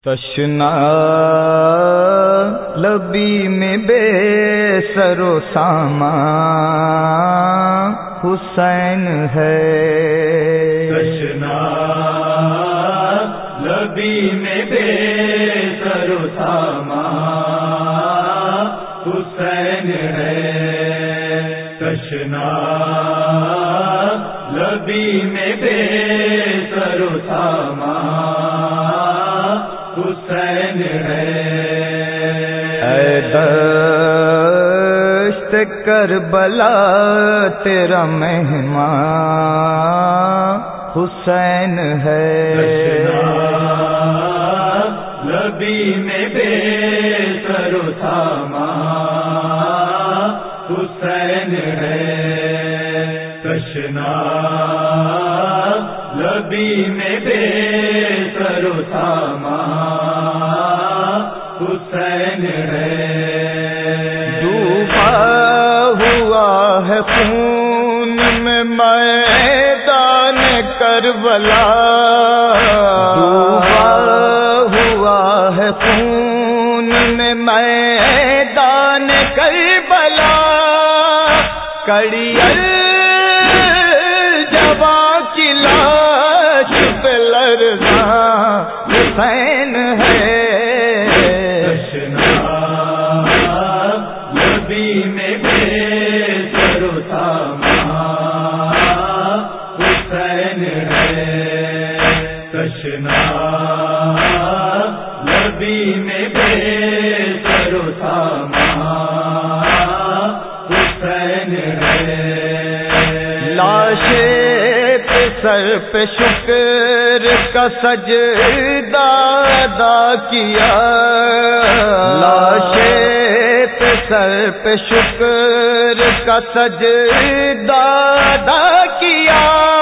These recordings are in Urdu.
تشنا لبی میں بے سر و سامان حسین ہے، تشنا لبی میں بے سر و سامان حسین ہے، تشنا لبی میں بے سر و سامان حسین ہے۔ اے دشت کربلا تیرا مہمان حسین ہے، لبی میں بے سر و سامان حسین ہے، تشنا لبی میں بے سر و سامان حسین ہے۔ ڈوبا ہوا ہے خون میں میدان کربلا، ڈوبا ہوا ہے خون میں میدان کربلا، کڑیل جواں کی لاش پہ لرزاں حسین ہے، لبی میں بے سر و سامان حسین ہے، تشنا لبی میں بے سر و سامان حسین ہے۔ لاشے پہ سر پہ شکر کا سجدہ ادا کیا، لاشے پہ سر پہ شکر کا سجدہ ادا کیا،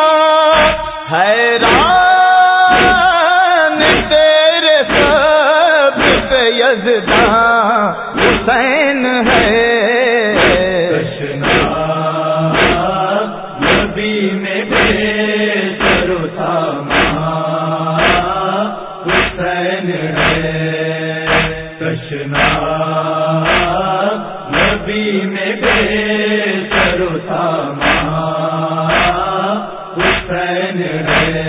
حیران تیرے سب پہ یزداں حسین ہے، لبی میں بے سر و سامان حسین ہے، تشنا لبی میں بے سر و سامان حسین ہے۔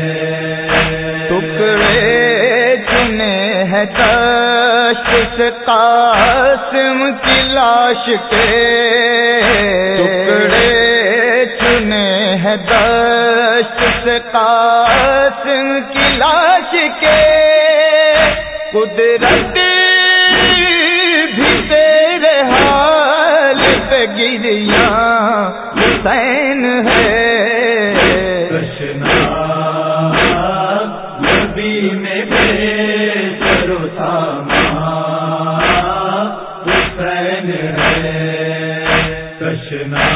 ٹکڑے چنے ہیں دشت سے قاسم کی لاش کے، ٹکڑے چنے ہیں دشت سے قاسم کی لاش کے، قدرت بھی تیرے حال پہ گریاں حسین ہے، تشنا لبی میں بے سر و سامان حسین ہے، تشنا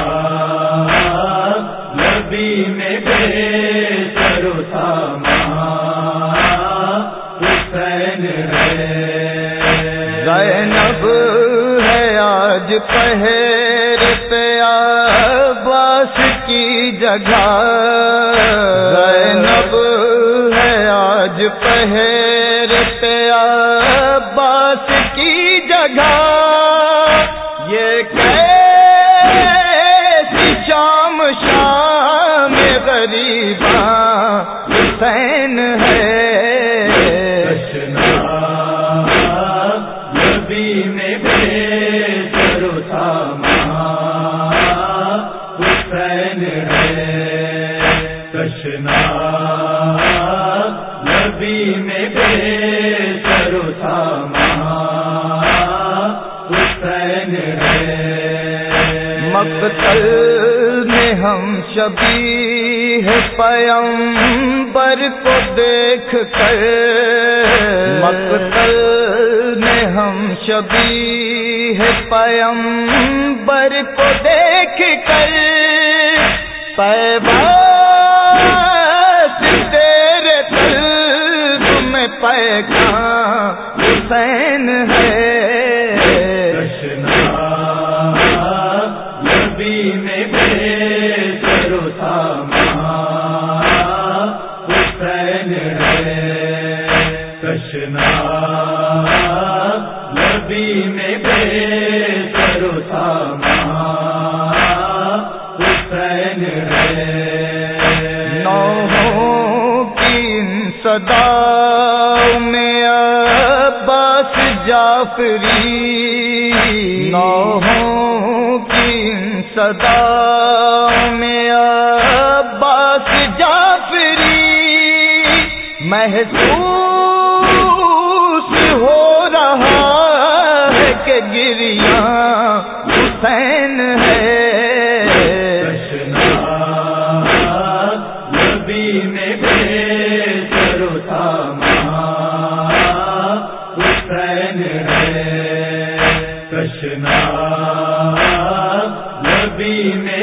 لبی میں بے سر و سامان حسین ہے۔ زینب ہے آج پہر پہ عباس کی جگہ، زینب ہے آج پہر پہ عباس کی جگہ، یہ کیسی شام شام غریباں حسین ہے، لبی میں بے سر و سامان حسین ہے، تشنا لبی میں بے سر و سامان حسین ہے۔ مقتل میں ہم شبیہ پیغمبر کو دیکھ کر، مقتل میں ہم شبیہ پیغمبر کو دیکھ کر، پیباس تیرے قلب میں پیکاں حسین ہے، لبی میں بے سر و سامان حسین ہے، تشنا نبی میں بے سر و سامان حسین ہے نوحوں کی ان صداؤں میں عباس جعفری نوحوں کی ان صداؤں میں عباس جعفری محسوس ہو رہا ہے کہ گریاں حسین ہے نبی میں بے سر و سامان حسین ہے کشنا نبی میں